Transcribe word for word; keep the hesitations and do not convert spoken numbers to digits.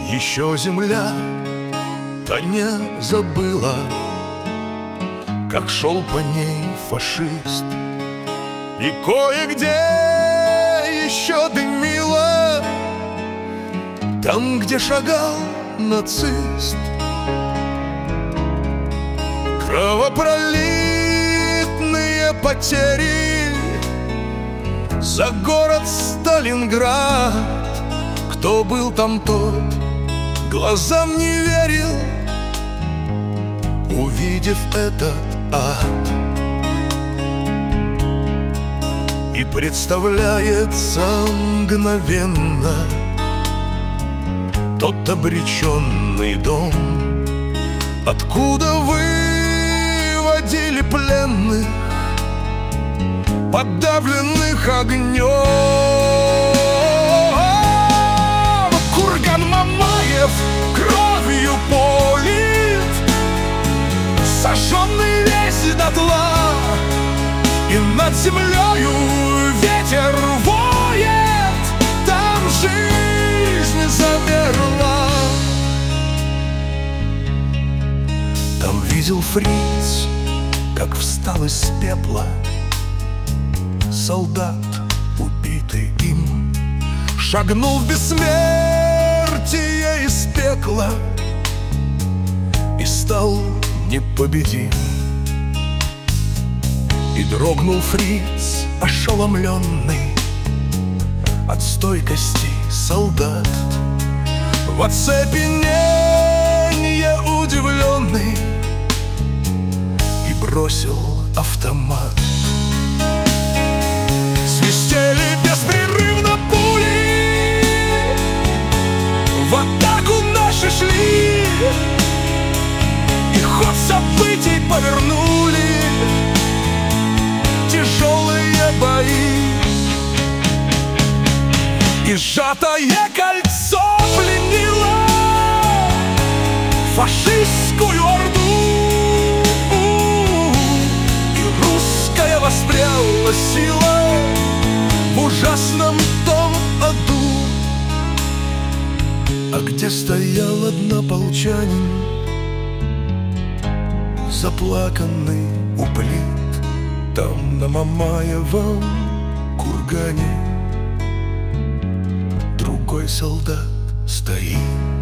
Еще земля-то не забыла, как шел по ней фашист. И кое-где еще дымило, там, где шагал нацист. Кровопролитные потери за город Сталинград. Кто был там, тот глазам не верил, увидев этот ад. И представляется мгновенно тот обреченный дом, откуда выводили пленных, подавленных огнем. Курган Мамаев кровью полит, сожженный весь дотла, и над землею ветер воет, там жизнь замерла. Там видел фриц, как встал из пепла солдат, убитый им, шагнул в бессмертие из пекла и стал непобедим. И дрогнул фриц, ошеломленный от стойкости солдат, в оцепенение удивленный, и бросил автомат. Свистели беспрерывно пули, в атаку наши шли, и ход событий повернули тяжелые бои. И сжатое кольцо пленило фашистскую орду, и русская воспряла сила в ужасном том аду. А где стоял однополчанин, заплаканный у плит, там на Мамаевом кургане другой солдат стоит.